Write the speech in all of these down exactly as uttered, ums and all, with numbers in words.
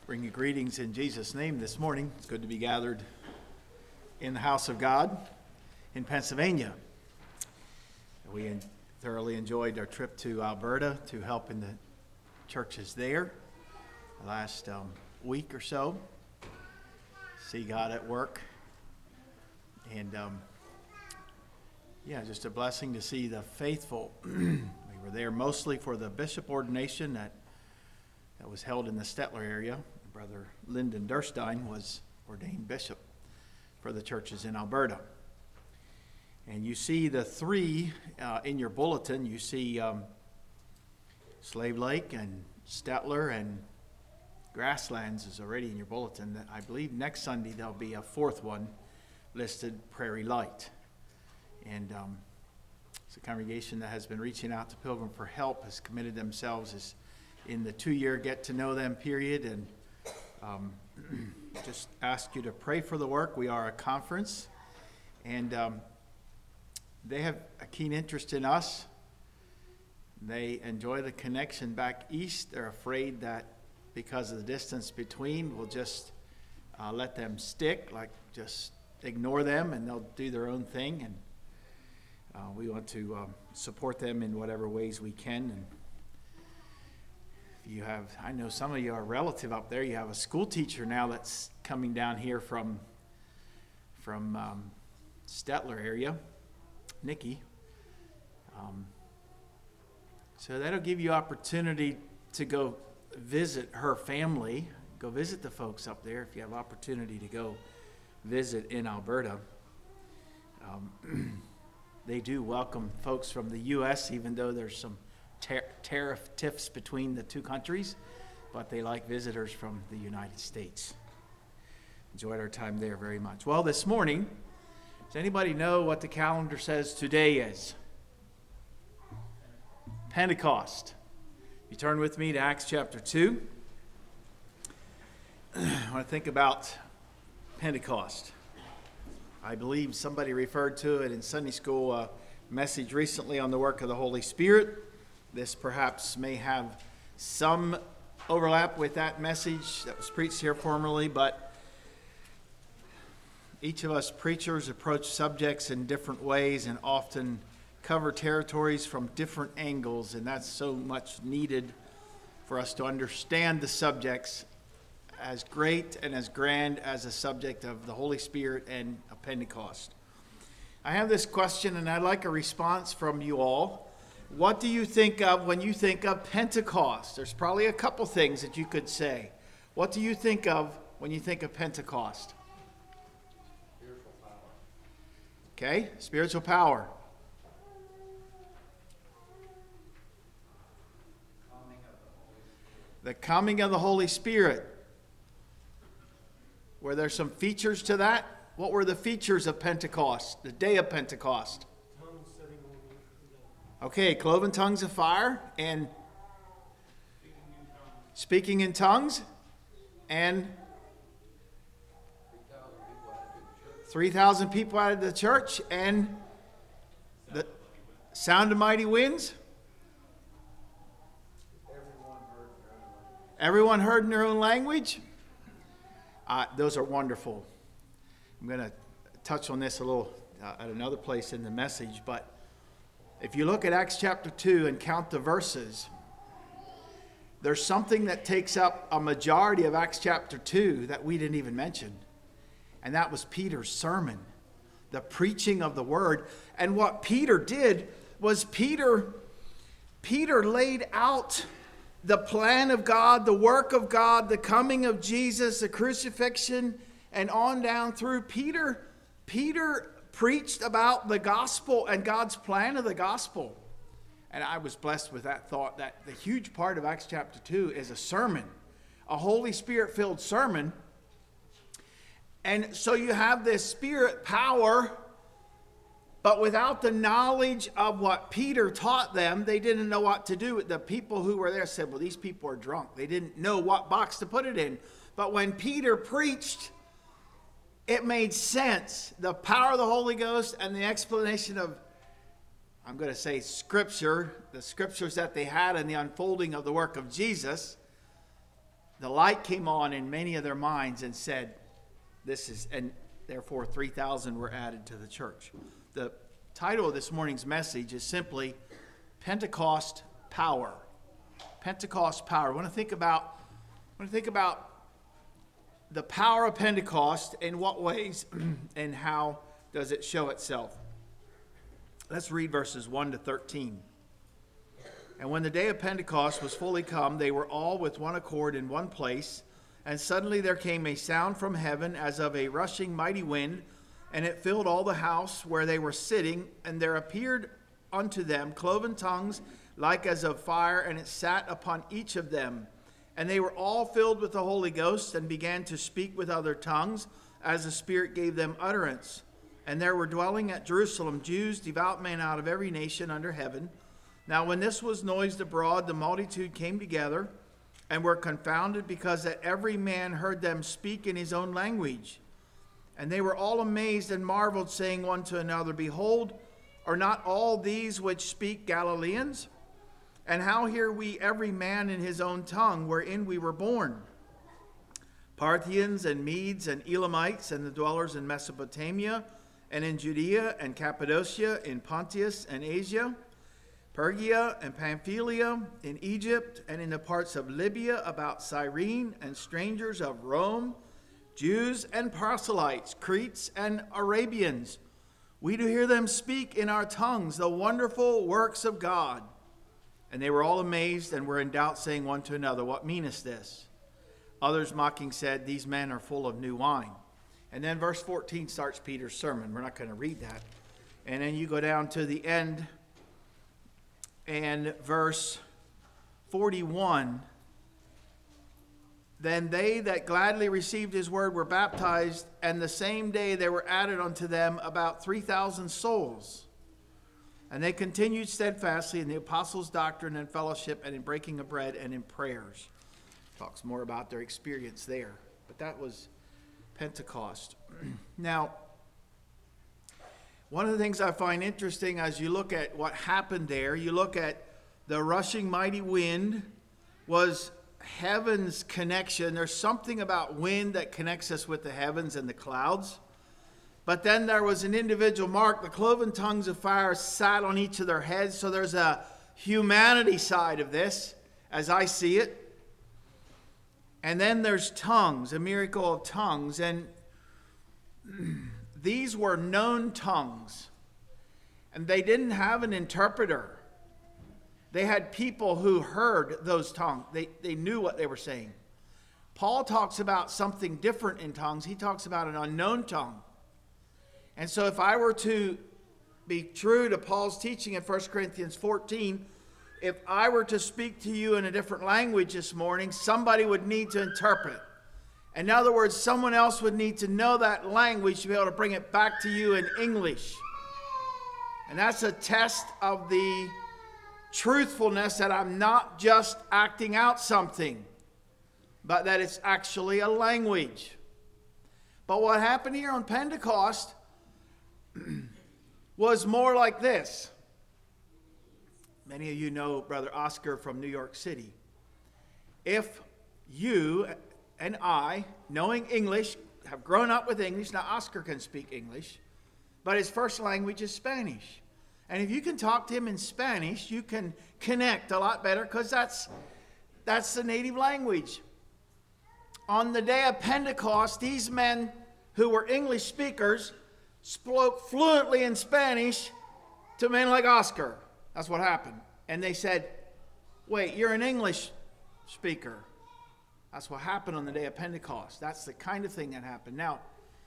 Bring you greetings in Jesus' name this morning. It's good to be gathered in the house of God in Pennsylvania. We thoroughly enjoyed our trip to Alberta to help in the churches there the last um, week or so. See God at work. And um, yeah, just a blessing to see the faithful. We were there mostly for the bishop ordination that, that was held in the Stettler area. Brother Lyndon Durstein was ordained bishop for the churches in Alberta. And you see the three uh, in your bulletin. You see um, Slave Lake and Stettler and Grasslands is already in your bulletin. I believe next Sunday there'll be a fourth one listed, Prairie Light. And um, it's a congregation that has been reaching out to Pilgrim for Help, has committed themselves as in the two-year get-to-know-them period, and um, just ask you to pray for the work. We are a conference, and um, they have a keen interest in us. They enjoy the connection back east. They're afraid that because of the distance between, we'll just uh, let them stick, like just ignore them, and they'll do their own thing. And uh, we want to um, support them in whatever ways we can. And you have, I know some of you are a relative up there. You have a school teacher now that's coming down here from from um, Stettler area, Nikki. Um, so that'll give you opportunity to go visit her family. Go visit the folks up there if you have opportunity to go visit in Alberta. Um, they do welcome folks from the U S, even though there's some Tar- tariff tiffs between the two countries, but they like visitors from the United States. Enjoyed our time there very much. Well, this morning, does anybody know what the calendar says today is? Pentecost. You turn with me to Acts chapter two. I want to think about Pentecost. I believe somebody referred to it in Sunday school, a message recently on the work of the Holy Spirit. This perhaps may have some overlap with that message that was preached here formerly, but each of us preachers approach subjects in different ways and often cover territories from different angles, and that's so much needed for us to understand the subjects as great and as grand as the subject of the Holy Spirit and of Pentecost. I have this question, and I'd like a response from you all. What do you think of when you think of Pentecost? There's probably a couple things that you could say. What do you think of when you think of Pentecost? Spiritual power. Okay, spiritual power. Coming of the Holy Spirit. The coming of the Holy Spirit. Were there some features to that? What were the features of Pentecost, the day of Pentecost? Okay, cloven tongues of fire and speaking in tongues, and three thousand people out of the church, and the sound of mighty winds. Everyone heard in their own language. Uh, those are wonderful. I'm going to touch on this a little uh, at another place in the message, but if you look at Acts chapter two and count the verses, there's something that takes up a majority of Acts chapter two that we didn't even mention. And that was Peter's sermon, the preaching of the word. And what Peter did was Peter, Peter laid out the plan of God, the work of God, the coming of Jesus, the crucifixion, and on down through. Peter, Peter preached about the gospel and God's plan of the gospel. And I was blessed with that thought that the huge part of Acts chapter two is a sermon, a Holy Spirit-filled sermon. And so you have this Spirit power, but without the knowledge of what Peter taught them, they didn't know what to do. The people who were there said, well, these people are drunk. They didn't know what box to put it in. But when Peter preached, it made sense. The power of the Holy Ghost and the explanation of, I'm going to say Scripture, the Scriptures that they had and the unfolding of the work of Jesus, the light came on in many of their minds and said, this is, and therefore three thousand were added to the church. The title of this morning's message is simply Pentecost Power. Pentecost Power. I want to think about, I want to think about the power of Pentecost, in what ways and how does it show itself. Let's read verses one to thirteen. And when the day of Pentecost was fully come, they were all with one accord in one place. And suddenly there came a sound from heaven as of a rushing mighty wind, and it filled all the house where they were sitting. And there appeared unto them cloven tongues like as of fire, and it sat upon each of them. And they were all filled with the Holy Ghost, and began to speak with other tongues, as the Spirit gave them utterance. And there were dwelling at Jerusalem Jews, devout men out of every nation under heaven. Now when this was noised abroad, the multitude came together, and were confounded, because that every man heard them speak in his own language. And they were all amazed and marveled, saying one to another, Behold, are not all these which speak Galileans? And how hear we every man in his own tongue, wherein we were born? Parthians and Medes and Elamites, and the dwellers in Mesopotamia, and in Judea and Cappadocia, in Pontus and Asia, Phrygia and Pamphylia, in Egypt, and in the parts of Libya about Cyrene, and strangers of Rome, Jews and proselytes, Cretes and Arabians. We do hear them speak in our tongues the wonderful works of God. And they were all amazed, and were in doubt, saying one to another, What meaneth this? Others mocking said, These men are full of new wine. And then verse fourteen starts Peter's sermon. We're not going to read that. And then you go down to the end, and verse forty-one, Then they that gladly received his word were baptized, and the same day there were added unto them about three thousand souls. And they continued steadfastly in the apostles' doctrine and fellowship, and in breaking of bread, and in prayers. Talks more about their experience there. But that was Pentecost. Now, one of the things I find interesting as you look at what happened there, you look at the rushing mighty wind was heaven's connection. There's something about wind that connects us with the heavens and the clouds. But then there was an individual mark. The cloven tongues of fire sat on each of their heads. So there's a humanity side of this, as I see it. And then there's tongues, a miracle of tongues. And these were known tongues. And they didn't have an interpreter. They had people who heard those tongues. They, they knew what they were saying. Paul talks about something different in tongues. He talks about an unknown tongue. And so if I were to be true to Paul's teaching in First Corinthians fourteen, if I were to speak to you in a different language this morning, somebody would need to interpret. In other words, someone else would need to know that language to be able to bring it back to you in English. And that's a test of the truthfulness that I'm not just acting out something, but that it's actually a language. But what happened here on Pentecost was more like this. Many of you know Brother Oscar from New York City. If you and I, knowing English, have grown up with English, now Oscar can speak English, but his first language is Spanish. And if you can talk to him in Spanish, you can connect a lot better, because that's, that's the native language. On the day of Pentecost, these men who were English speakers spoke fluently in Spanish to men like Oscar. That's what happened. And they said, wait, you're an English speaker. That's what happened on the day of Pentecost. That's the kind of thing that happened. Now,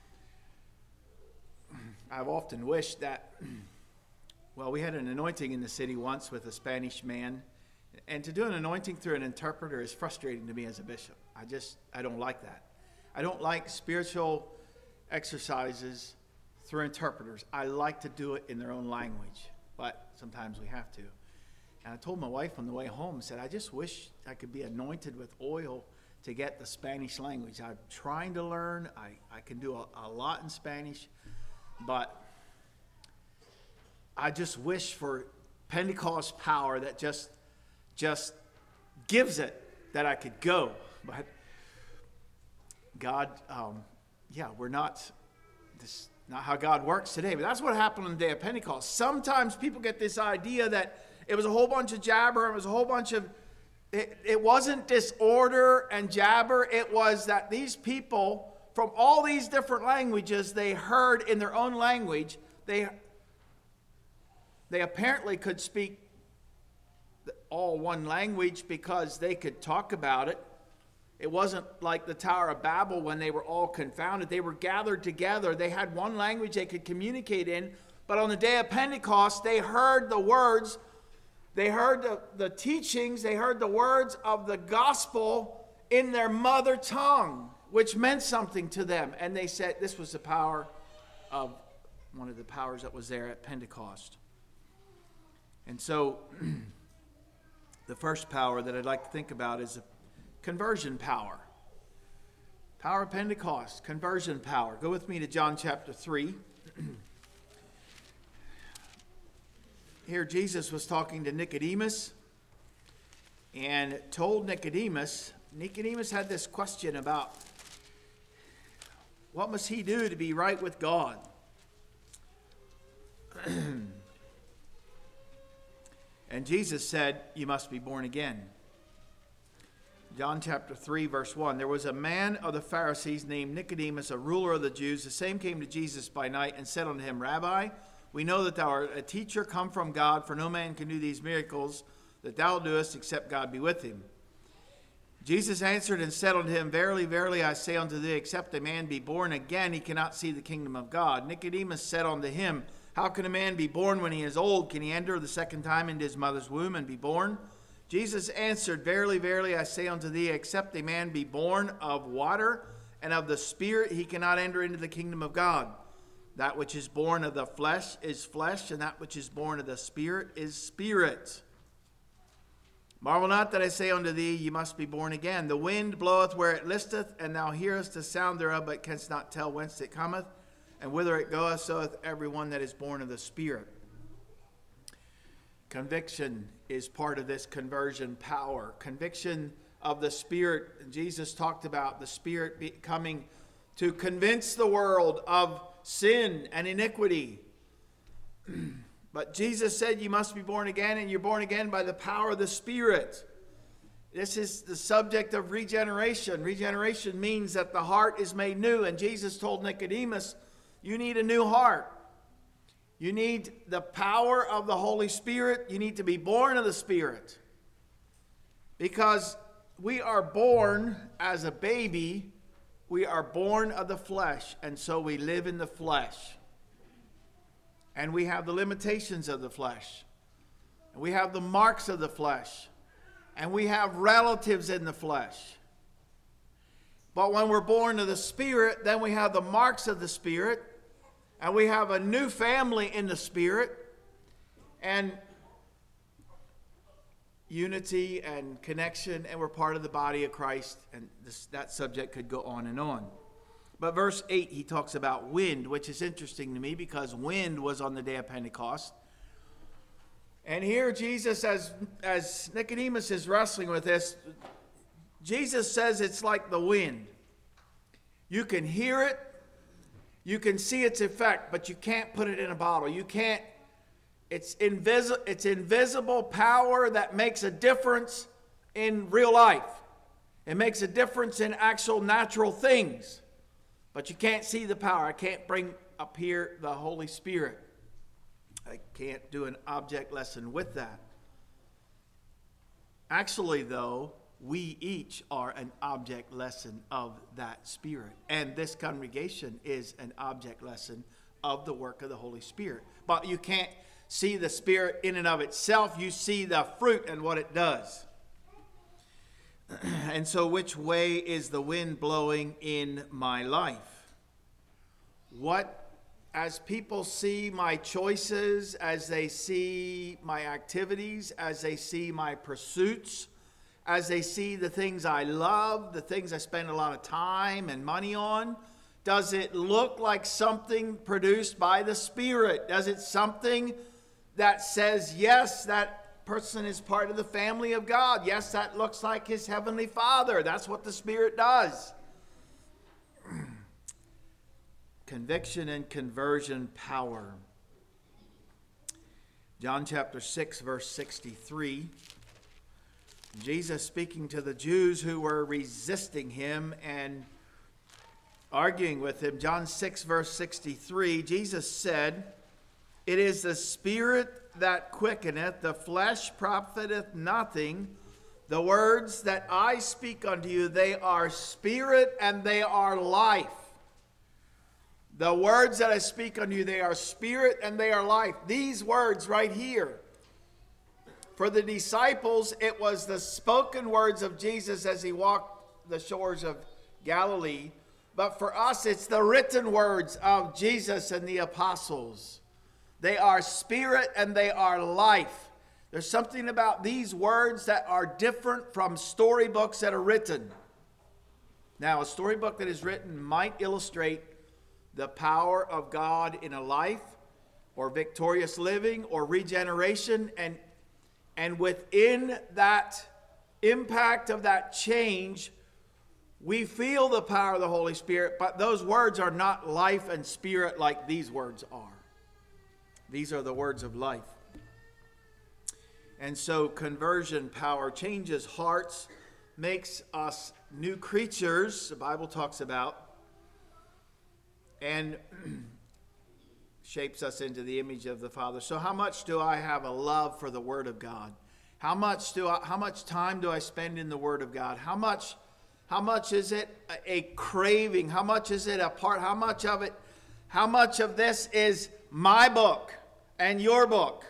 I've often wished that, well, we had an anointing in the city once with a Spanish man. And to do an anointing through an interpreter is frustrating to me as a bishop. I just, I don't like that. I don't like spiritual exercises through interpreters. I like to do it in their own language, but sometimes we have to. And I told my wife on the way home, I said, I just wish I could be anointed with oil to get the Spanish language. I'm trying to learn. I, I can do a, a lot in Spanish, but I just wish for Pentecost power that just, just gives it, that I could go. But God, um, yeah, we're not, this not how God works today, but that's what happened on the day of Pentecost. Sometimes people get this idea that it was a whole bunch of jabber, it was a whole bunch of, it, it wasn't disorder and jabber, it was that these people from all these different languages, they heard in their own language, they, they apparently could speak all one language because they could talk about it. It wasn't like the Tower of Babel when they were all confounded. They were gathered together. They had one language they could communicate in. But on the day of Pentecost, they heard the words, they heard the, the teachings, they heard the words of the gospel in their mother tongue, which meant something to them. And they said this was the power of one of the powers that was there at Pentecost. And so the first power that I'd like to think about is a conversion power. Power of Pentecost, conversion power. Go with me to John chapter three. Here Jesus was talking to Nicodemus and told Nicodemus, Nicodemus had this question about what must he do to be right with God? And Jesus said, you must be born again. John chapter three, verse one. There was a man of the Pharisees named Nicodemus, a ruler of the Jews. The same came to Jesus by night and said unto him, Rabbi, we know that thou art a teacher come from God, for no man can do these miracles that thou doest, except God be with him. Jesus answered and said unto him, Verily, verily, I say unto thee, except a man be born again, he cannot see the kingdom of God. Nicodemus said unto him, How can a man be born when he is old? Can he enter the second time into his mother's womb and be born? Jesus answered, Verily, verily, I say unto thee, except a man be born of water and of the Spirit, he cannot enter into the kingdom of God. That which is born of the flesh is flesh, and that which is born of the Spirit is spirit. Marvel not that I say unto thee, ye must be born again. The wind bloweth where it listeth, and thou hearest the sound thereof, but canst not tell whence it cometh, and whither it goeth, so is every one that is born of the Spirit. Conviction is part of this conversion power. Conviction of the Spirit. Jesus talked about the Spirit be coming to convince the world of sin and iniquity. But Jesus said you must be born again, and you're born again by the power of the Spirit. This is the subject of regeneration. Regeneration means that the heart is made new, and Jesus told Nicodemus, you need a new heart. You need the power of the Holy Spirit. You need to be born of the Spirit. Because we are born as a baby, we are born of the flesh, and so we live in the flesh. And we have the limitations of the flesh. And we have the marks of the flesh. And we have relatives in the flesh. But when we're born of the Spirit, then we have the marks of the Spirit. And we have a new family in the Spirit. And unity and connection. And we're part of the body of Christ. And this, that subject could go on and on. But verse eight, he talks about wind, which is interesting to me because wind was on the day of Pentecost. And here Jesus, as, as Nicodemus is wrestling with this, Jesus says it's like the wind. You can hear it, you can see its effect, but you can't put it in a bottle. You can't, it's, invisi- it's invisible power that makes a difference in real life. It makes a difference in actual natural things. But you can't see the power. I can't bring up here the Holy Spirit. I can't do an object lesson with that. Actually, though, we each are an object lesson of that Spirit. And this congregation is an object lesson of the work of the Holy Spirit. But you can't see the Spirit in and of itself. You see the fruit and what it does. And so which way is the wind blowing in my life? What, as people see my choices, as they see my activities, as they see my pursuits, as they see the things I love, the things I spend a lot of time and money on, does it look like something produced by the Spirit? Does it something that says, yes, that person is part of the family of God. Yes, that looks like his heavenly Father. That's what the Spirit does. conviction and conversion power. John chapter six, verse sixty-three. Jesus speaking to the Jews who were resisting him and arguing with him. John six, verse sixty-three, Jesus said, "It is the Spirit that quickeneth, the flesh profiteth nothing. The words that I speak unto you, they are spirit and they are life." The words that I speak unto you, they are spirit and they are life. These words right here. For the disciples, it was the spoken words of Jesus as he walked the shores of Galilee. But for us, it's the written words of Jesus and the apostles. They are spirit and they are life. There's something about these words that are different from storybooks that are written. Now, a storybook that is written might illustrate the power of God in a life, or victorious living, or regeneration, and And within that impact of that change, we feel the power of the Holy Spirit, but those words are not life and spirit like these words are. These are the words of life. And so conversion power changes hearts, makes us new creatures, the Bible talks about, and shapes us into the image of the Father. So how much do I have a love for the Word of God? How much do I, how much time do I spend in the Word of God? How much, how much is it a craving? How much is it a part? How much of it, how much of this is my book and your book?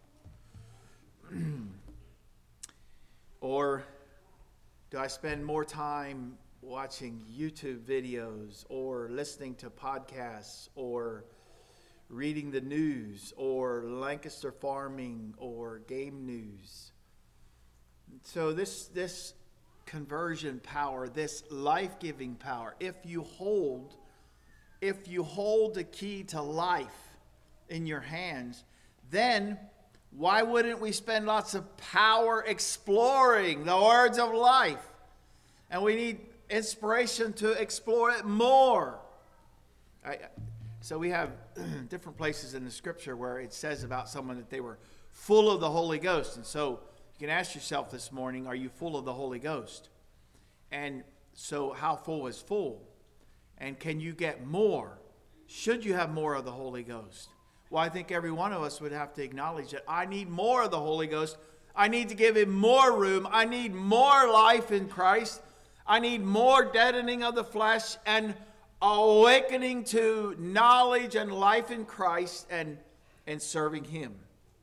Or do I spend more time watching YouTube videos or listening to podcasts or reading the news or Lancaster Farming or Game News? So this this conversion power, this life-giving power, if you hold if you hold the key to life in your hands, then why wouldn't we spend lots of power exploring the words of life? And we need inspiration to explore it more. I, So we have different places in the scripture where it says about someone that they were full of the Holy Ghost. And so you can ask yourself this morning, are you full of the Holy Ghost? And so how full is full? And can you get more? Should you have more of the Holy Ghost? Well, I think every one of us would have to acknowledge that I need more of the Holy Ghost. I need to give him more room. I need more life in Christ. I need more deadening of the flesh and awakening to knowledge and life in Christ and, and serving him.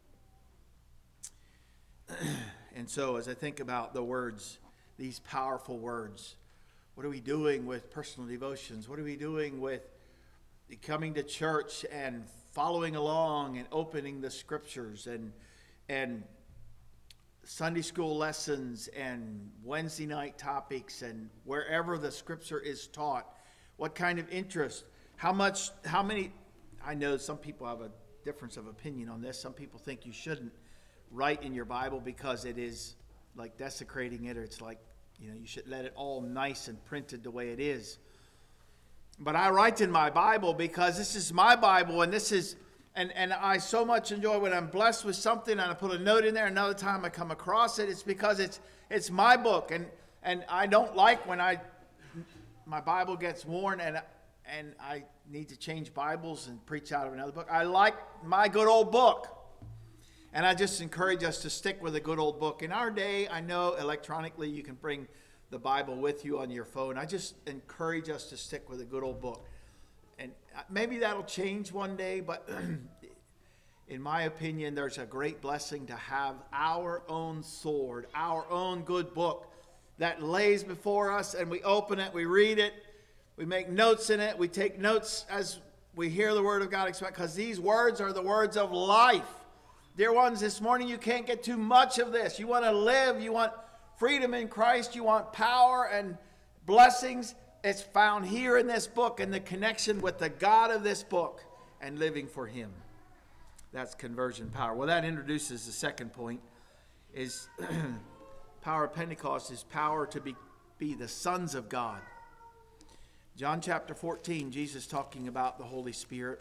And so as I think about the words, these powerful words, what are we doing with personal devotions? What are we doing with coming to church and following along and opening the scriptures and and Sunday school lessons and Wednesday night topics and wherever the scripture is taught? What kind of interest? How much, how many, I know some people have a difference of opinion on this. Some people think you shouldn't write in your Bible because it is like desecrating it, or it's like, you know, you should let it all nice and printed the way it is. But I write in my Bible because this is my Bible, and this is, and, and I so much enjoy when I'm blessed with something and I put a note in there. Another time I come across it, it's because it's it's my book, and and I don't like when I my Bible gets worn and and I need to change Bibles and preach out of another book. I like my good old book. And I just encourage us to stick with a good old book. In our day, I know electronically you can bring the Bible with you on your phone. I just encourage us to stick with a good old book. And maybe that'll change one day, but in my opinion, there's a great blessing to have our own sword, our own good book that lays before us, and we open it, we read it, we make notes in it, we take notes as we hear the Word of God, because these words are the words of life. Dear ones, this morning you can't get too much of this. You want to live, you want freedom in Christ, you want power and blessings. It's found here in this book, and the connection with the God of this book and living for Him. That's conversion power. Well, that introduces the second point, is power of Pentecost is power to be, be the sons of God. John chapter fourteen, Jesus talking about the Holy Spirit.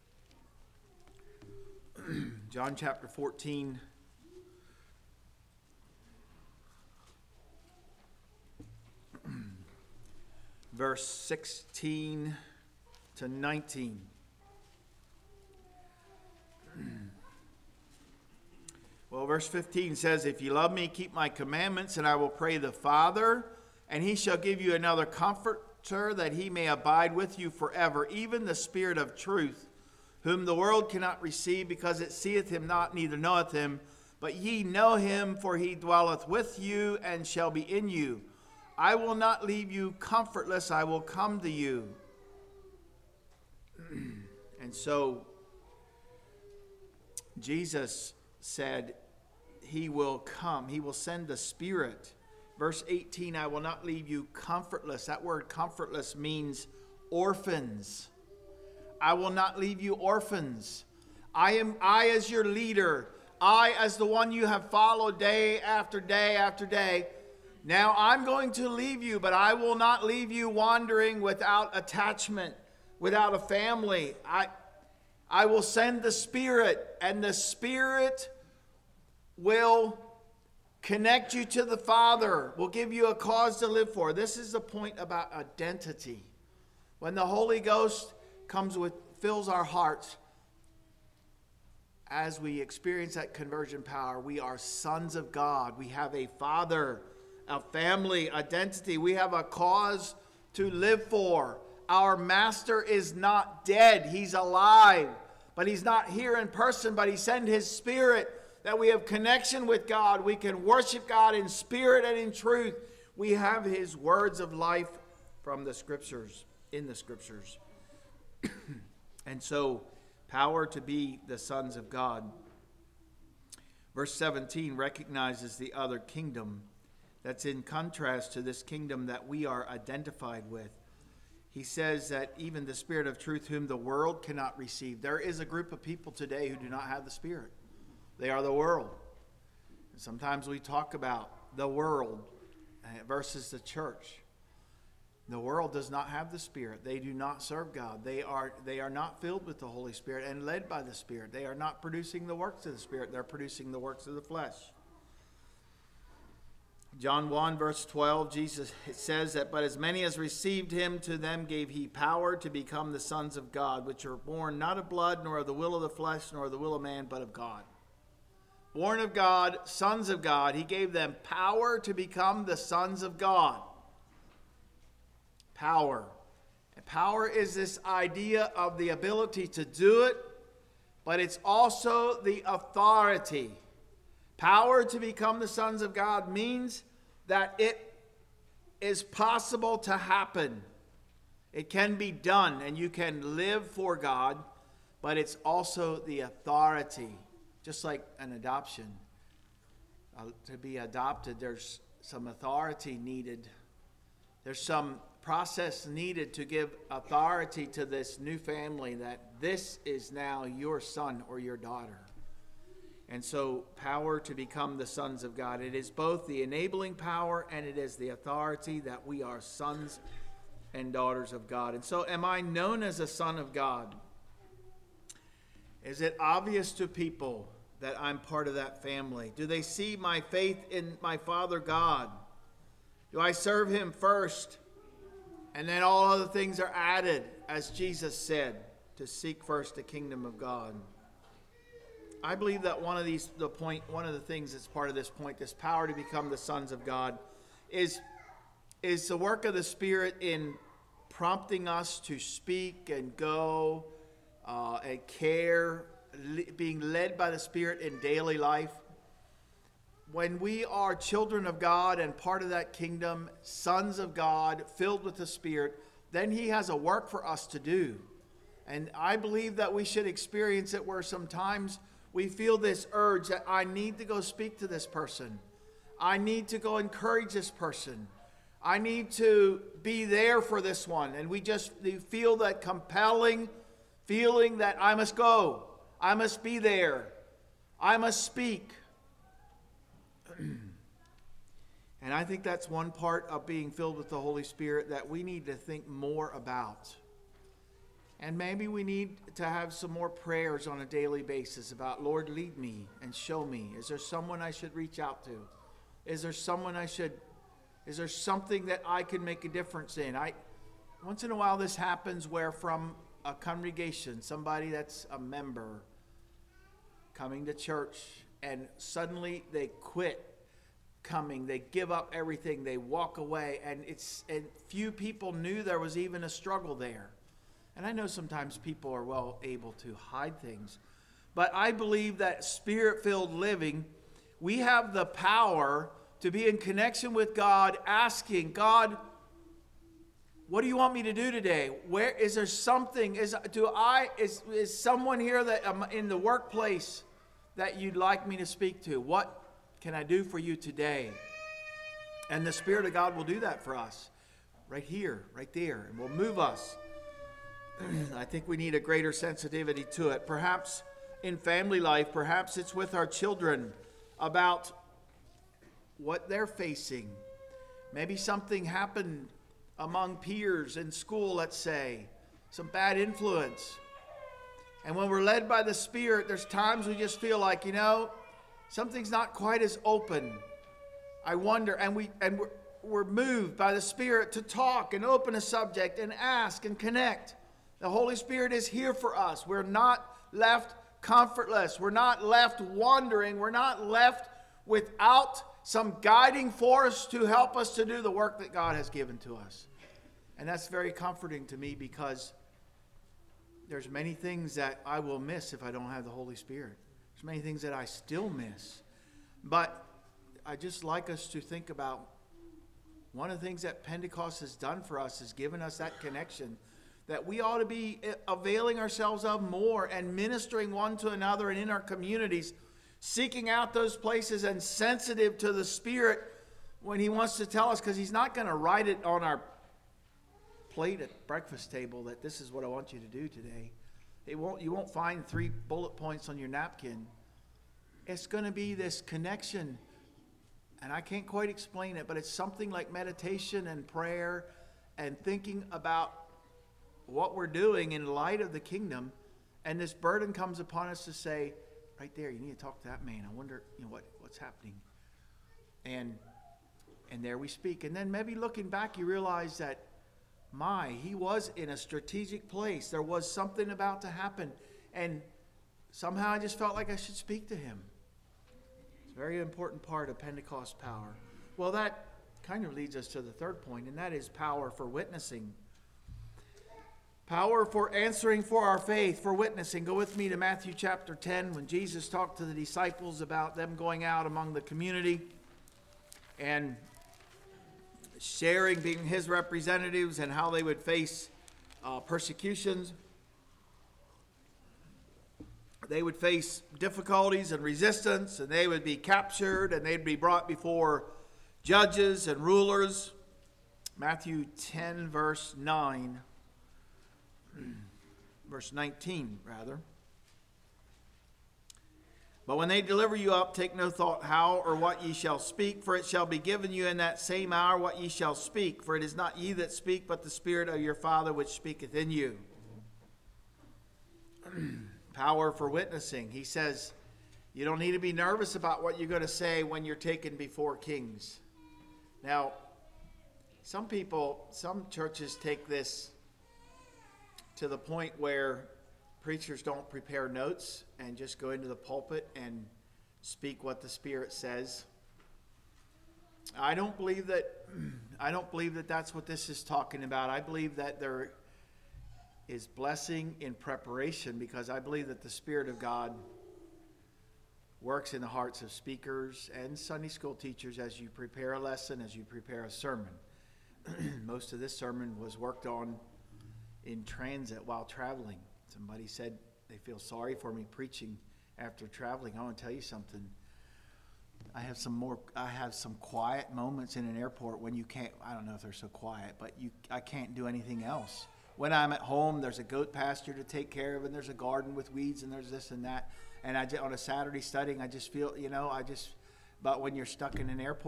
John chapter fourteen. Verse sixteen to nineteen. Well, verse fifteen says, "If you love me, keep my commandments, and I will pray the Father, and he shall give you another comforter, that he may abide with you forever, even the Spirit of truth, whom the world cannot receive, because it seeth him not, neither knoweth him. But ye know him, for he dwelleth with you, and shall be in you. I will not leave you comfortless, I will come to you." And so, Jesus said he will come. He will send the Spirit. Verse eighteen, "I will not leave you comfortless." That word comfortless means orphans. I will not leave you orphans. I am I as your leader. I as the one you have followed day after day after day. Now I'm going to leave you, but I will not leave you wandering without attachment, without a family. I I will send the Spirit, and the Spirit will connect you to the Father, will give you a cause to live for. This is the point about identity. When the Holy Ghost comes with, fills our hearts, as we experience that conversion power, we are sons of God. We have a Father, a family, identity. We have a cause to live for. Our Master is not dead. He's alive. But he's not here in person, but he sent his Spirit, that we have connection with God. We can worship God in spirit and in truth. We have his words of life from the Scriptures, in the Scriptures. And so, power to be the sons of God. Verse seventeen recognizes the other kingdom that's in contrast to this kingdom that we are identified with. He says that even the Spirit of truth, whom the world cannot receive. There is a group of people today who do not have the Spirit. They are the world. And sometimes we talk about the world versus the church. The world does not have the Spirit. They do not serve God. They are, they are not filled with the Holy Spirit and led by the Spirit. They are not producing the works of the Spirit. They're producing the works of the flesh. John one, verse twelve, Jesus it says that, "But as many as received him, to them gave he power to become the sons of God, which are born not of blood, nor of the will of the flesh, nor of the will of man, but of God." Born of God, sons of God. He gave them power to become the sons of God. Power. And power is this idea of the ability to do it, but it's also the authority. Power to become the sons of God means that it is possible to happen. It can be done, and you can live for God, but it's also the authority. Just like an adoption. Uh, to be adopted, there's some authority needed. There's some process needed to give authority to this new family that this is now your son or your daughter. And so, power to become the sons of God. It is both the enabling power and it is the authority that we are sons and daughters of God. And so, am I known as a son of God? Is it obvious to people that I'm part of that family? Do they see my faith in my Father God? Do I serve him first? And then all other things are added, as Jesus said, to seek first the kingdom of God. I believe that one of these, the point, one of the things that's part of this point, this power to become the sons of God, is, is the work of the Spirit in prompting us to speak and go uh, and care, being led by the Spirit in daily life. When we are children of God and part of that kingdom, sons of God, filled with the Spirit, then he has a work for us to do. And I believe that we should experience it where sometimes we feel this urge that I need to go speak to this person. I need to go encourage this person. I need to be there for this one. And we just feel that compelling feeling that I must go. I must be there. I must speak. And I think that's one part of being filled with the Holy Spirit that we need to think more about. And maybe we need to have some more prayers on a daily basis about, Lord, lead me and show me. Is there someone I should reach out to? Is there someone I should, is there something that I can make a difference in? I, once in a while this happens where from a congregation, somebody that's a member coming to church, and suddenly they quit coming, they give up everything, they walk away, and it's and few people knew there was even a struggle there. And I know sometimes people are well able to hide things, but I believe that Spirit-filled living, we have the power to be in connection with God, asking God, what do you want me to do today? Where is there something? Is do I is is someone here that um, in the workplace that you'd like me to speak to? What can I do for you today? And the Spirit of God will do that for us, right here, right there, and will move us. I think we need a greater sensitivity to it. Perhaps in family life, perhaps it's with our children about what they're facing. Maybe something happened among peers in school, let's say, some bad influence. And when we're led by the Spirit, there's times we just feel like, you know, something's not quite as open. I wonder, and we and we're, we're moved by the Spirit to talk and open a subject and ask and connect. The Holy Spirit is here for us. We're not left comfortless. We're not left wandering. We're not left without some guiding force to help us to do the work that God has given to us. And that's very comforting to me, because there's many things that I will miss if I don't have the Holy Spirit. There's many things that I still miss. But I just like us to think about one of the things that Pentecost has done for us is given us that connection that we ought to be availing ourselves of more and ministering one to another and in our communities, seeking out those places and sensitive to the Spirit when He wants to tell us, because He's not going to write it on our plate at breakfast table that this is what I want you to do today. It won't, you won't find three bullet points on your napkin. It's going to be this connection, and I can't quite explain it, but it's something like meditation and prayer and thinking about what we're doing in light of the kingdom. And this burden comes upon us to say, right there, you need to talk to that man. I wonder, you know, what what's happening. And and there we speak. And then maybe looking back, you realize that, my, he was in a strategic place. There was something about to happen. And somehow I just felt like I should speak to him. It's a very important part of Pentecost power. Well, that kind of leads us to the third point, and that is power for witnessing. Power for answering for our faith, for witnessing. Go with me to Matthew chapter ten, when Jesus talked to the disciples about them going out among the community and sharing, being his representatives, and how they would face uh, persecutions. They would face difficulties and resistance, and they would be captured, and they'd be brought before judges and rulers. Matthew ten, verse nine. Verse nineteen, rather. But when they deliver you up, take no thought how or what ye shall speak, for it shall be given you in that same hour what ye shall speak. For it is not ye that speak, but the Spirit of your Father which speaketh in you. Power for witnessing. He says, you don't need to be nervous about what you're going to say when you're taken before kings. Now, some people, some churches take this to the point where preachers don't prepare notes and just go into the pulpit and speak what the Spirit says. I don't believe that I don't believe that that's what this is talking about. I believe that there is blessing in preparation, because I believe that the Spirit of God works in the hearts of speakers and Sunday school teachers as you prepare a lesson, as you prepare a sermon. Most of this sermon was worked on in transit while traveling. Somebody said they feel sorry for me preaching after traveling. I want to tell you something. I have some more. I have some quiet moments in an airport when you can't. I don't know if they're so quiet, but you. I can't do anything else. When I'm at home, there's a goat pasture to take care of, and there's a garden with weeds, and there's this and that. And I on a Saturday studying, I just feel, you know, I just. But when you're stuck in an airport,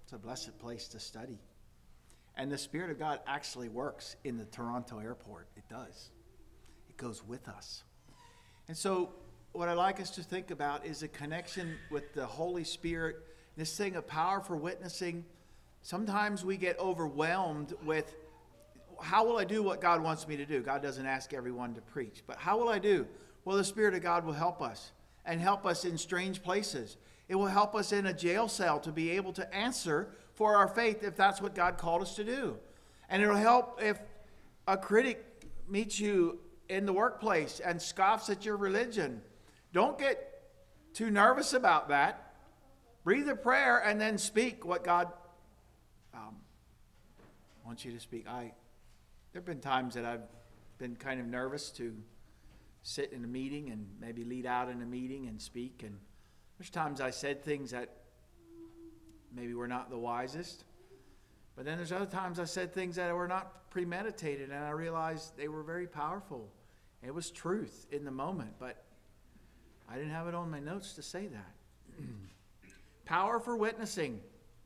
It's a blessed place to study. And the Spirit of God actually works in the Toronto airport. It does. It goes with us. And so what I'd like us to think about is a connection with the Holy Spirit, this thing of power for witnessing. Sometimes we get overwhelmed with, how will I do what God wants me to do? God doesn't ask everyone to preach. But how will I do? Well, the Spirit of God will help us and help us in strange places. It will help us in a jail cell to be able to answer for our faith if that's what God called us to do. And it'll help if a critic meets you in the workplace and scoffs at your religion. Don't get too nervous about that. Breathe a prayer and then speak what God um, wants you to speak. I, there have been times that I've been kind of nervous to sit in a meeting and maybe lead out in a meeting and speak. And there's times I said things that maybe were not the wisest. But then there's other times I said things that were not premeditated, and I realized they were very powerful. It was truth in the moment, but I didn't have it on my notes to say that. Power for witnessing.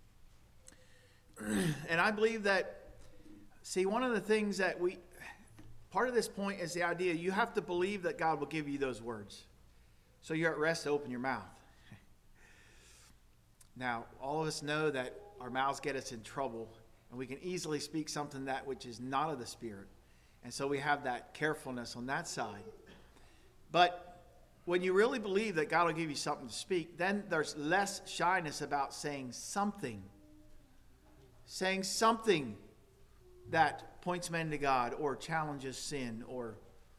And I believe that, see, one of the things that we, part of this point is the idea you have to believe that God will give you those words. So you're at rest to open your mouth. Now, all of us know that our mouths get us in trouble, and we can easily speak something that which is not of the Spirit. And so we have that carefulness on that side. But when you really believe that God will give you something to speak, then there's less shyness about saying something. Saying something that points men to God or challenges sin. Or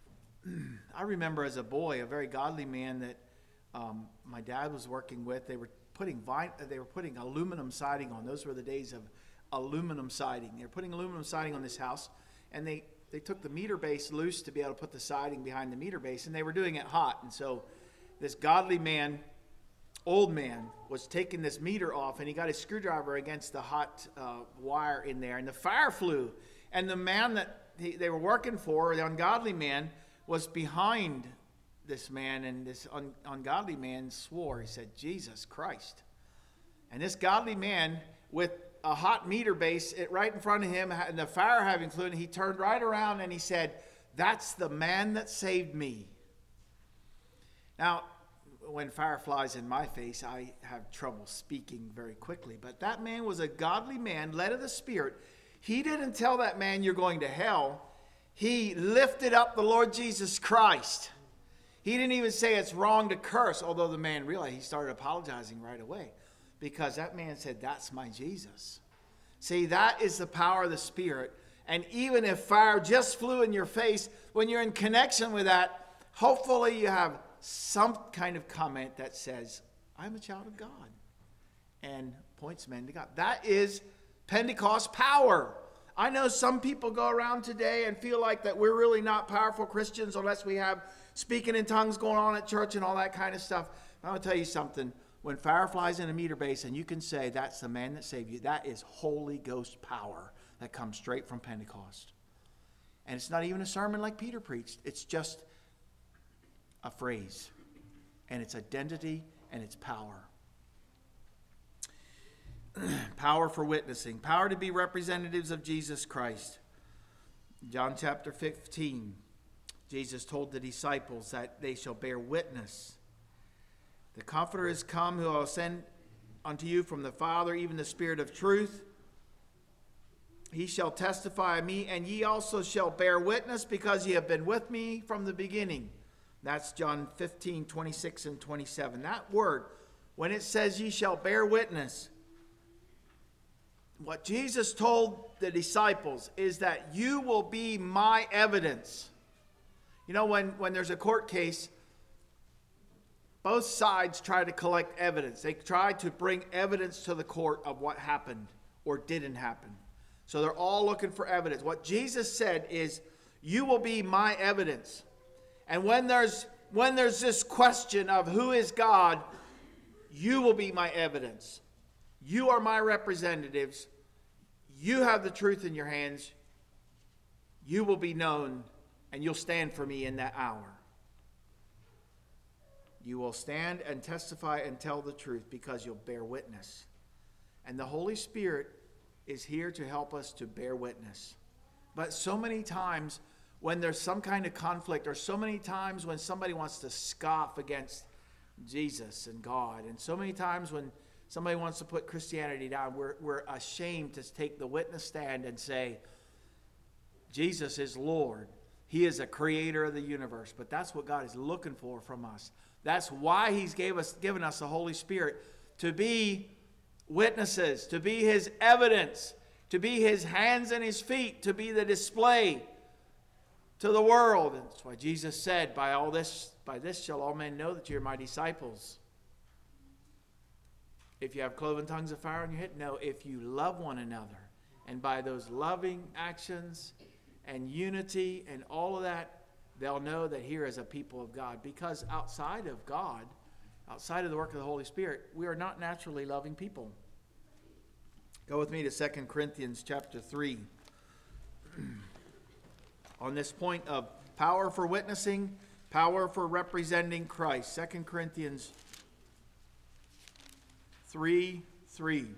I remember as a boy, a very godly man that um, my dad was working with. They were putting vine, they were putting aluminum siding on. Those were the days of aluminum siding. They were putting aluminum siding on this house, and they, they took the meter base loose to be able to put the siding behind the meter base, and they were doing it hot. And so this godly man, old man, was taking this meter off, and he got his screwdriver against the hot uh, wire in there, and the fire flew. And the man that he, they were working for, the ungodly man, was behind this man, and this un, ungodly man swore. He said, Jesus Christ. And this godly man, with a hot meter base it right in front of him, and the fire having flew, he turned right around and he said, that's the man that saved me. Now, when fire flies in my face, I have trouble speaking very quickly. But that man was a godly man, led of the Spirit. He didn't tell that man, you're going to hell. He lifted up the Lord Jesus Christ. He didn't even say it's wrong to curse, although the man realized, he started apologizing right away. Because that man said, that's my Jesus. See, that is the power of the Spirit. And even if fire just flew in your face, when you're in connection with that, hopefully you have some kind of comment that says, I'm a child of God, and points men to God. That is Pentecost power. I know some people go around today and feel like that we're really not powerful Christians unless we have speaking in tongues going on at church and all that kind of stuff. I'm going to tell you something. When fire flies in a meter base and you can say that's the man that saved you, that is Holy Ghost power that comes straight from Pentecost. And it's not even a sermon like Peter preached. It's just a phrase. And it's identity and it's power. Power for witnessing. Power to be representatives of Jesus Christ. John chapter fifteen. Jesus told the disciples that they shall bear witness. The Comforter is come, who I will send unto you from the Father, even the Spirit of truth. He shall testify of me, and ye also shall bear witness, because ye have been with me from the beginning. That's John fifteen, twenty-six and twenty-seven. That word, when it says ye shall bear witness, what Jesus told the disciples is that you will be my evidence. You know, when, when there's a court case, both sides try to collect evidence. They try to bring evidence to the court of what happened or didn't happen. So they're all looking for evidence. What Jesus said is, you will be my evidence. And when there's when there's this question of who is God, you will be my evidence. You are my representatives. You have the truth in your hands. You will be known, and you'll stand for me in that hour. You will stand and testify and tell the truth because you'll bear witness. And the Holy Spirit is here to help us to bear witness. But so many times when there's some kind of conflict, or so many times when somebody wants to scoff against Jesus and God, and so many times when somebody wants to put Christianity down, we're, we're ashamed to take the witness stand and say, Jesus is Lord. He is a creator of the universe. But that's what God is looking for from us. That's why he's gave us, given us the Holy Spirit, to be witnesses, to be his evidence, to be his hands and his feet, to be the display to the world. And that's why Jesus said, by all this, by this shall all men know that you're my disciples. If you have cloven tongues of fire on your head, no, if you love one another. And by those loving actions and unity and all of that, they'll know that here is a people of God. Because outside of God, outside of the work of the Holy Spirit, we are not naturally loving people. Go with me to Second Corinthians chapter three. On this point of power for witnessing, power for representing Christ. Second Corinthians three three.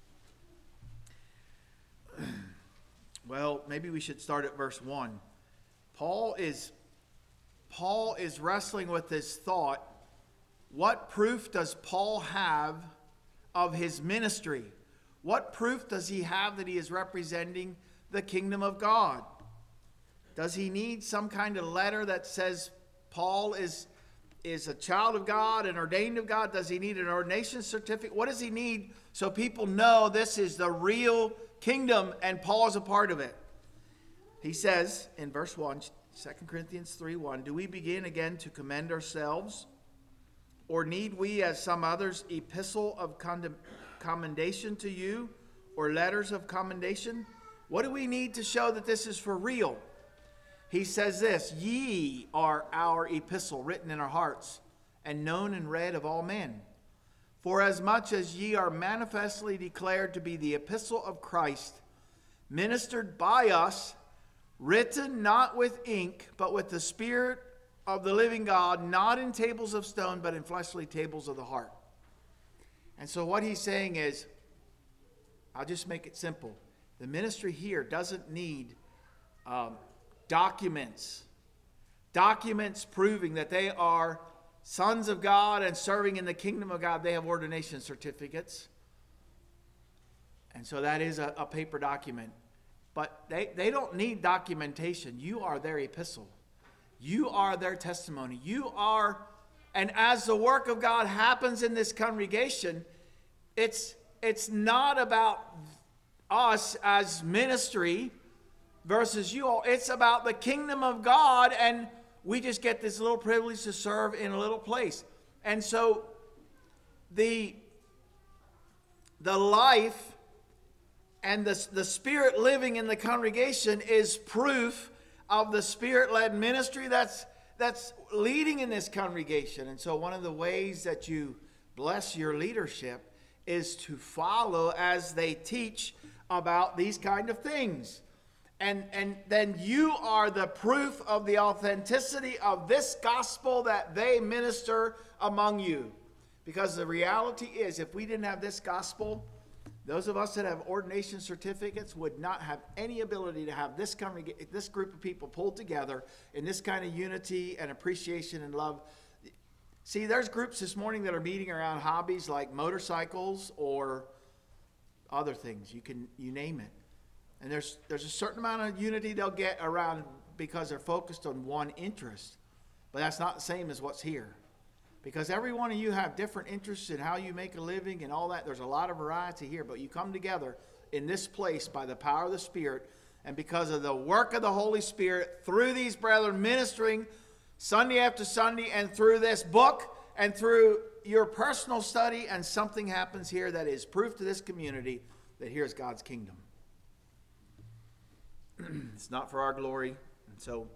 Well, maybe we should start at verse one. Paul is Paul is wrestling with this thought. What proof does Paul have of his ministry? What proof does he have that he is representing the kingdom of God? Does he need some kind of letter that says Paul is, is a child of God and ordained of God? Does he need an ordination certificate? What does he need so people know this is the real kingdom and Paul is a part of it? He says in verse one, Second Corinthians three one, do we begin again to commend ourselves? Or need we, as some others, epistle of condem- commendation to you, or letters of commendation? What do we need to show that this is for real? He says this, ye are our epistle, written in our hearts, and known and read of all men. For as much as ye are manifestly declared to be the epistle of Christ, ministered by us, written not with ink, but with the Spirit of the living God, not in tables of stone, but in fleshly tables of the heart. And so what he's saying is, I'll just make it simple. The ministry here doesn't need um, documents. Documents proving that they are sons of God and serving in the kingdom of God. They have ordination certificates. And so that is a, a paper document. But they, they don't need documentation. You are their epistle. You are their testimony. You are, and as the work of God happens in this congregation, it's it's not about us as ministry versus you all. It's about the kingdom of God, and we just get this little privilege to serve in a little place. And so the the life and the, the Spirit living in the congregation is proof of the Spirit-led ministry that's that's leading in this congregation. And so one of the ways that you bless your leadership is to follow as they teach about these kind of things. And, and then you are the proof of the authenticity of this gospel that they minister among you. Because the reality is, if we didn't have this gospel, those of us that have ordination certificates would not have any ability to have this congreg- this group of people pulled together in this kind of unity and appreciation and love. See, there's groups this morning that are meeting around hobbies like motorcycles or other things. You can you name it. And there's there's a certain amount of unity they'll get around because they're focused on one interest. But that's not the same as what's here. Because every one of you have different interests in how you make a living and all that. There's a lot of variety here. But you come together in this place by the power of the Spirit. And because of the work of the Holy Spirit through these brethren ministering Sunday after Sunday and through this book and through your personal study, and something happens here that is proof to this community that here's God's kingdom. It's not for our glory. And so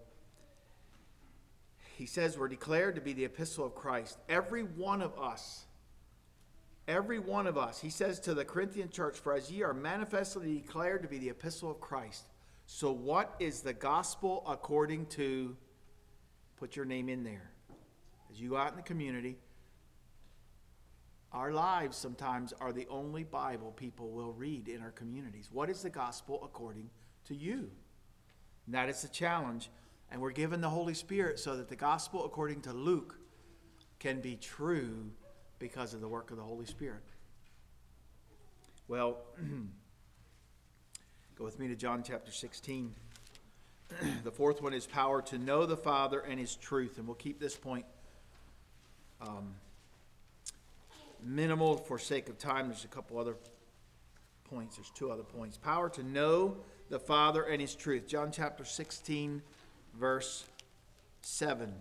he says we're declared to be the epistle of Christ. Every one of us, every one of us, he says to the Corinthian church, for as ye are manifestly declared to be the epistle of Christ. So what is the gospel according to, put your name in there. As you go out in the community, our lives sometimes are the only Bible people will read in our communities. What is the gospel according to you? And that is the challenge. And we're given the Holy Spirit so that the gospel according to Luke can be true because of the work of the Holy Spirit. Well, go with me to John chapter sixteen. The fourth one is power to know the Father and His truth. And we'll keep this point um, minimal for sake of time. There's a couple other points. There's two other points. Power to know the Father and His truth. John chapter sixteen, verse seven.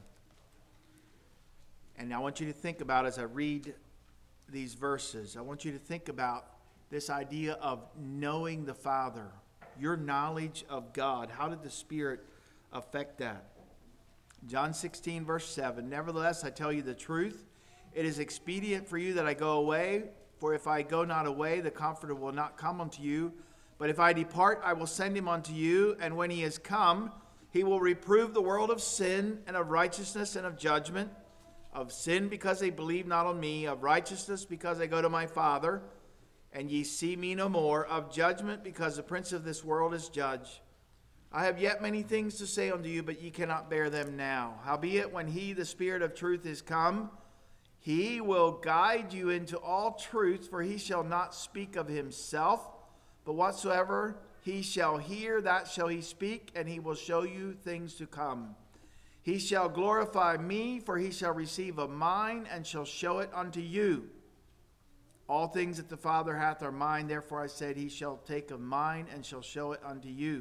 And I want you to think about, as I read these verses, I want you to think about this idea of knowing the Father, your knowledge of God. How did the Spirit affect that? John sixteen, verse seven. Nevertheless, I tell you the truth. It is expedient for you that I go away. For if I go not away, the Comforter will not come unto you. But if I depart, I will send him unto you. And when he is come, he will reprove the world of sin and of righteousness and of judgment. Of sin, because they believe not on me. Of righteousness, because I go to my Father, and ye see me no more. Of judgment, because the prince of this world is judged. I have yet many things to say unto you, but ye cannot bear them now. Howbeit, when he, the Spirit of truth, is come, he will guide you into all truth, for he shall not speak of himself, but whatsoever he shall hear, that shall he speak, and he will show you things to come. He shall glorify me, for he shall receive of mine, and shall show it unto you. All things that the Father hath are mine, therefore I said, he shall take of mine, and shall show it unto you.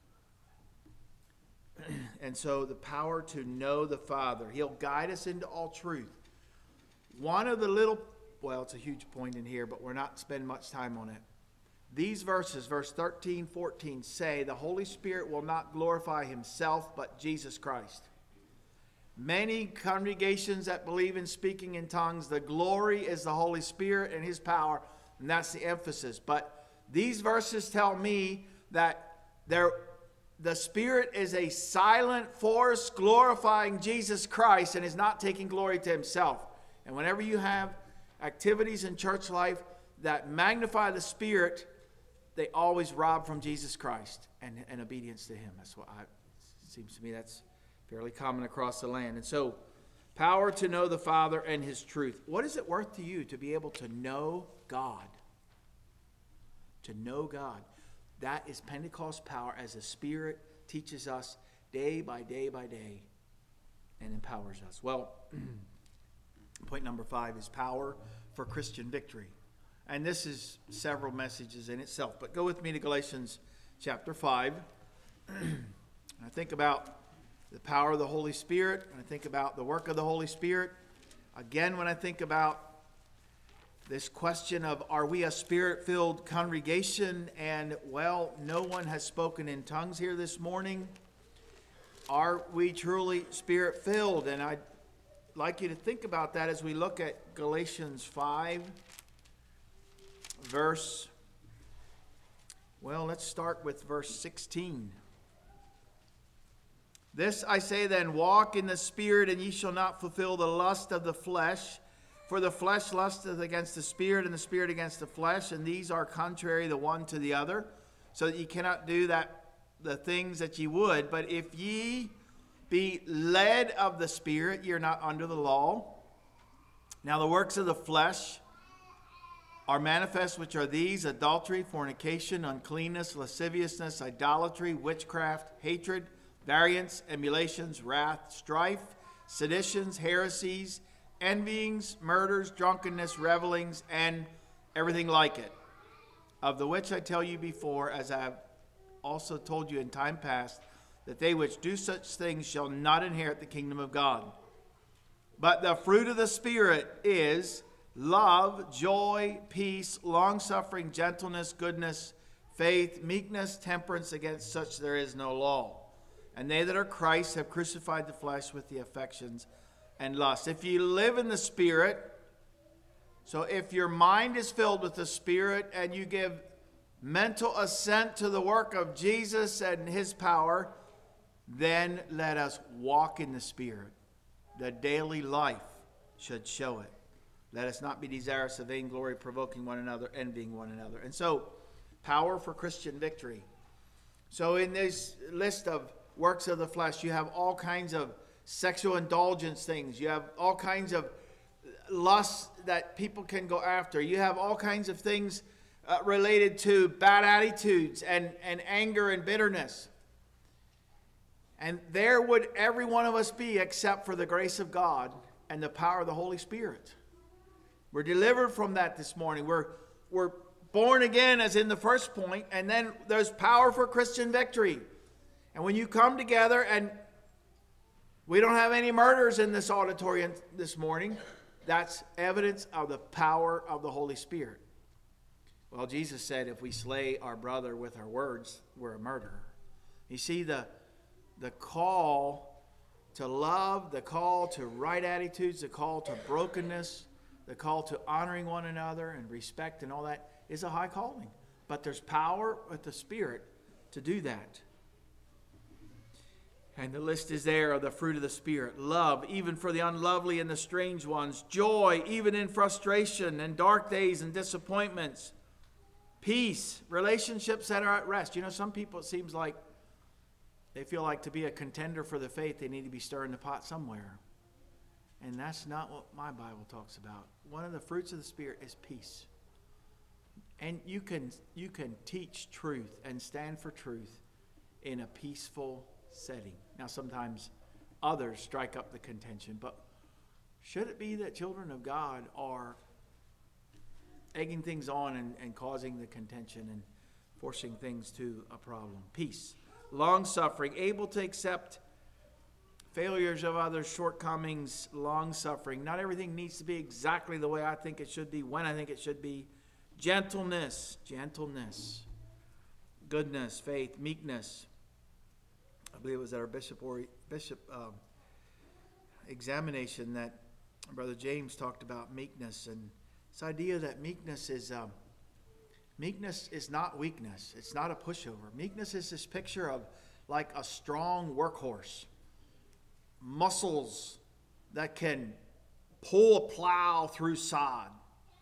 And so the power to know the Father. He'll guide us into all truth. One of the little, well, it's a huge point in here, but we're not spending much time on it. These verses, verse thirteen, fourteen, say the Holy Spirit will not glorify himself, but Jesus Christ. Many congregations that believe in speaking in tongues, the glory is the Holy Spirit and his power, and that's the emphasis. But these verses tell me that there, the Spirit is a silent force glorifying Jesus Christ and is not taking glory to himself. And whenever you have activities in church life that magnify the Spirit, they always rob from Jesus Christ and, and obedience to him. That's what I, it seems to me that's fairly common across the land. And so, power to know the Father and his truth. What is it worth to you to be able to know God? To know God. That is Pentecost power as the Spirit teaches us day by day by day and empowers us. Well, point number five is power for Christian victory. And this is several messages in itself. But go with me to Galatians chapter five. I think about the power of the Holy Spirit. I think about the work of the Holy Spirit. Again, when I think about this question of, are we a Spirit-filled congregation? And, well, no one has spoken in tongues here this morning. Are we truly Spirit-filled? And I'd like you to think about that as we look at Galatians five, verse, well, let's start with verse sixteen. This I say then, walk in the Spirit, and ye shall not fulfill the lust of the flesh. For the flesh lusteth against the Spirit, and the Spirit against the flesh, and these are contrary the one to the other, so that ye cannot do that the things that ye would. But if ye be led of the Spirit, ye are not under the law. Now the works of the flesh are manifest, which are these: adultery, fornication, uncleanness, lasciviousness, idolatry, witchcraft, hatred, variance, emulations, wrath, strife, seditions, heresies, envyings, murders, drunkenness, revelings, and everything like it. Of the which I tell you before, as I have also told you in time past, that they which do such things shall not inherit the kingdom of God. But the fruit of the Spirit is love, joy, peace, long-suffering, gentleness, goodness, faith, meekness, temperance. Against such there is no law. And they that are Christ have crucified the flesh with the affections and lusts. If you live in the Spirit, so if your mind is filled with the Spirit and you give mental assent to the work of Jesus and his power, then let us walk in the Spirit. The daily life should show it. Let us not be desirous of vainglory, provoking one another, envying one another. And so, power for Christian victory. So in this list of works of the flesh, you have all kinds of sexual indulgence things. You have all kinds of lusts that people can go after. You have all kinds of things uh, related to bad attitudes and, and anger and bitterness. And there would every one of us be except for the grace of God and the power of the Holy Spirit. We're delivered from that this morning. We're, we're born again, as in the first point, and then there's power for Christian victory. And when you come together, and we don't have any murders in this auditorium this morning, that's evidence of the power of the Holy Spirit. Well, Jesus said if we slay our brother with our words, we're a murderer. You see, the, the call to love, the call to right attitudes, the call to brokenness, the call to honoring one another and respect and all that is a high calling. But there's power with the Spirit to do that. And the list is there of the fruit of the Spirit. Love, even for the unlovely and the strange ones. Joy, even in frustration and dark days and disappointments. Peace, relationships that are at rest. You know, some people, it seems like they feel like to be a contender for the faith, they need to be stirring the pot somewhere. And that's not what my Bible talks about. One of the fruits of the Spirit is peace. And you can you can teach truth and stand for truth in a peaceful setting. Now, sometimes others strike up the contention, but should it be that children of God are egging things on and, and causing the contention and forcing things to a problem? Peace. Long-suffering, able to accept failures of others, shortcomings, long-suffering. Not everything needs to be exactly the way I think it should be, when I think it should be. Gentleness, gentleness, goodness, faith, meekness. I believe it was at our bishop or bishop um, examination that Brother James talked about meekness, and this idea that meekness is um, meekness is not weakness. It's not a pushover. Meekness is this picture of like a strong workhorse. Muscles that can pull a plow through sod.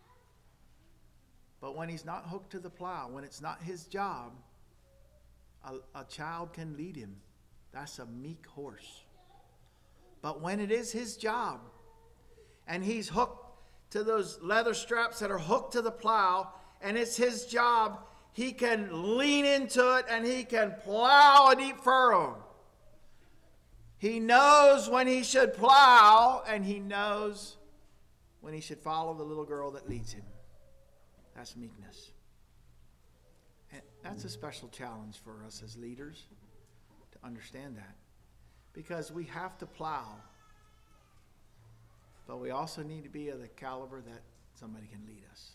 But when he's not hooked to the plow, when it's not his job, a, a child can lead him. That's a meek horse. But when it is his job, and he's hooked to those leather straps that are hooked to the plow, and it's his job, he can lean into it and he can plow a deep furrow. He knows when he should plow, and he knows when he should follow the little girl that leads him. That's meekness. And that's a special challenge for us as leaders to understand that. Because we have to plow, but we also need to be of the caliber that somebody can lead us.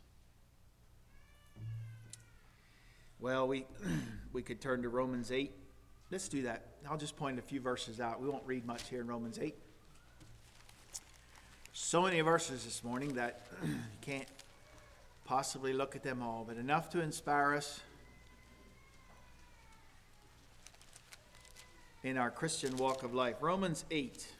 Well, we we could turn to Romans eight. Let's do that. I'll just point a few verses out. We won't read much here in Romans eight. So many verses this morning that you can't possibly look at them all, but enough to inspire us in our Christian walk of life. Romans eight.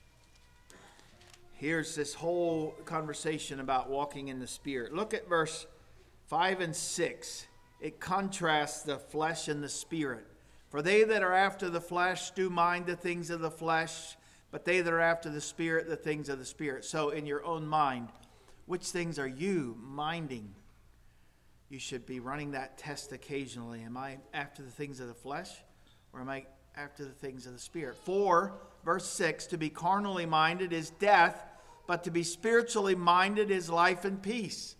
Here's this whole conversation about walking in the Spirit. Look at verse five and six. It contrasts the flesh and the Spirit. For they that are after the flesh do mind the things of the flesh, but they that are after the Spirit, the things of the Spirit. So in your own mind, which things are you minding? You should be running that test occasionally. Am I after the things of the flesh, or am I after the things of the Spirit? For, verse six, to be carnally minded is death, but to be spiritually minded is life and peace.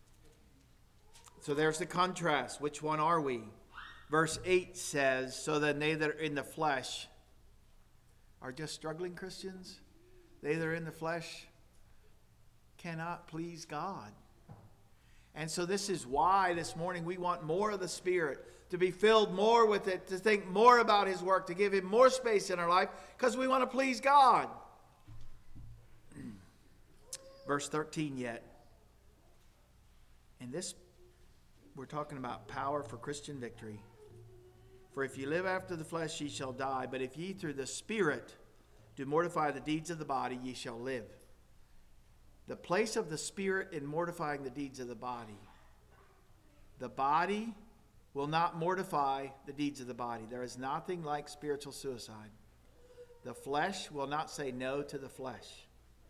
So there's the contrast. Which one are we? Verse eight says, so then they that are in the flesh are just struggling Christians. They that are in the flesh cannot please God. And so this is why this morning we want more of the Spirit, to be filled more with it, to think more about His work, to give Him more space in our life, because we want to please God. Verse thirteen yet. In this, we're talking about power for Christian victory. For if ye live after the flesh, ye shall die. But if ye through the Spirit do mortify the deeds of the body, ye shall live. the place of the Spirit in mortifying the deeds of the body. The body will not mortify the deeds of the body. There is nothing like spiritual suicide. The flesh will not say no to the flesh.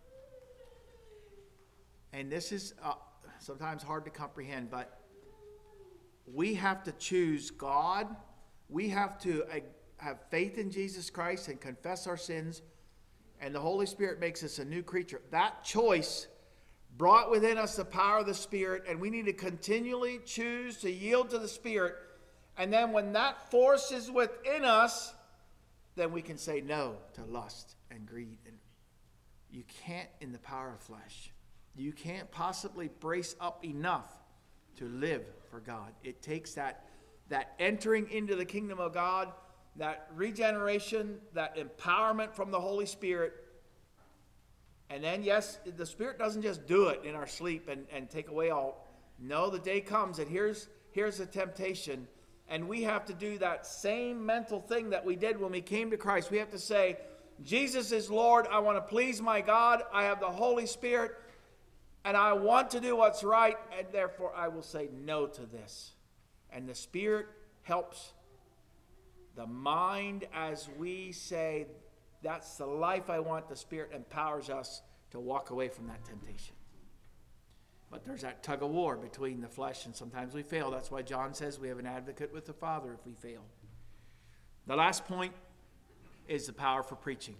And this is uh, sometimes hard to comprehend, but we have to choose God. We have to uh, have faith in Jesus Christ and confess our sins, and the Holy Spirit makes us a new creature. That choice brought within us the power of the Spirit, and we need to continually choose to yield to the Spirit. And then when that force is within us, then we can say no to lust and greed. And you can't in the power of flesh. You can't possibly brace up enough to live for God. It takes that, that entering into the kingdom of God, that regeneration, that empowerment from the Holy Spirit. And then, yes, the Spirit doesn't just do it in our sleep and, and take away all. No, the day comes and here's, here's the temptation. And we have to do that same mental thing that we did when we came to Christ. We have to say, Jesus is Lord. I want to please my God. I have the Holy Spirit. And I want to do what's right. And therefore, I will say no to this. And the Spirit helps the mind as we say, that's the life I want. The Spirit empowers us to walk away from that temptation. But there's that tug of war between the flesh, and sometimes we fail. That's why John says we have an advocate with the Father if we fail. The last point is the power for preaching.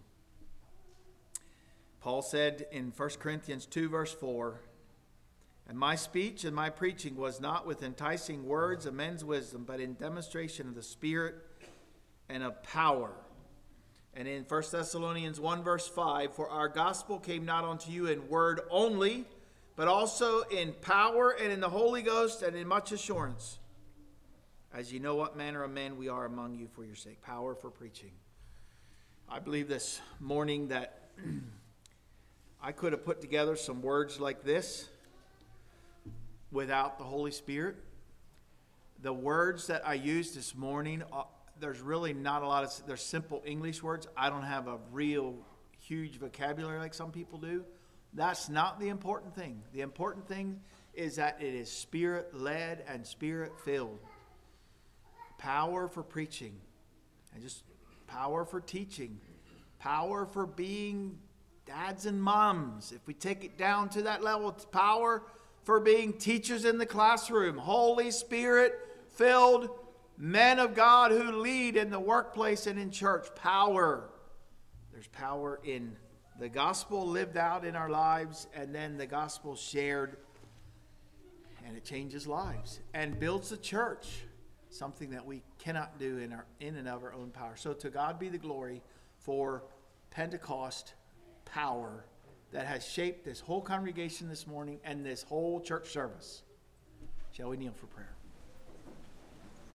Paul said in First Corinthians two, verse four, "And my speech and my preaching was not with enticing words of men's wisdom, but in demonstration of the Spirit and of power." And in First Thessalonians one, verse five, "For our gospel came not unto you in word only, but also in power and in the Holy Ghost and in much assurance, as ye know what manner of men we are among you for your sake." Power for preaching. I believe this morning that I could have put together some words like this without the Holy Spirit. The words that I used this morning, uh, there's really not a lot of, they're simple English words. I don't have a real huge vocabulary like some people do. That's not the important thing. The important thing is that it is Spirit-led and Spirit-filled. Power for preaching, and just power for teaching, power for being dads and moms. If we take it down to that level, it's power for being teachers in the classroom, Holy Spirit-filled men of God who lead in the workplace and in church. Power. There's power in the gospel lived out in our lives, and then the gospel shared, and it changes lives and builds the church, something that we cannot do in our in and of our own power. So to God be the glory for Pentecost power that has shaped this whole congregation this morning and this whole church service. Shall we kneel for prayer?